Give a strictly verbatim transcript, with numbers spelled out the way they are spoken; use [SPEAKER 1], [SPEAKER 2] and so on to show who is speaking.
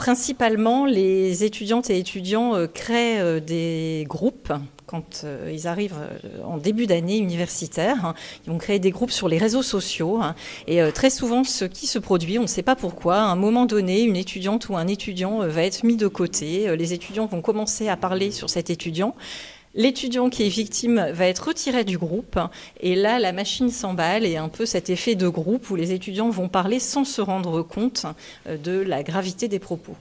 [SPEAKER 1] principalement, les étudiantes et étudiants euh, créent euh, des groupes. Quand euh, ils arrivent euh, en début d'année universitaire, hein, ils vont créer des groupes sur les réseaux sociaux. Hein, et euh, très souvent, ce qui se produit, on ne sait pas pourquoi, à un moment donné, une étudiante ou un étudiant euh, va être mis de côté. Euh, les étudiants vont commencer à parler sur cet étudiant. L'étudiant qui est victime va être retiré du groupe. Et là, la machine s'emballe et un peu cet effet de groupe où les étudiants vont parler sans se rendre compte euh, de la gravité des propos.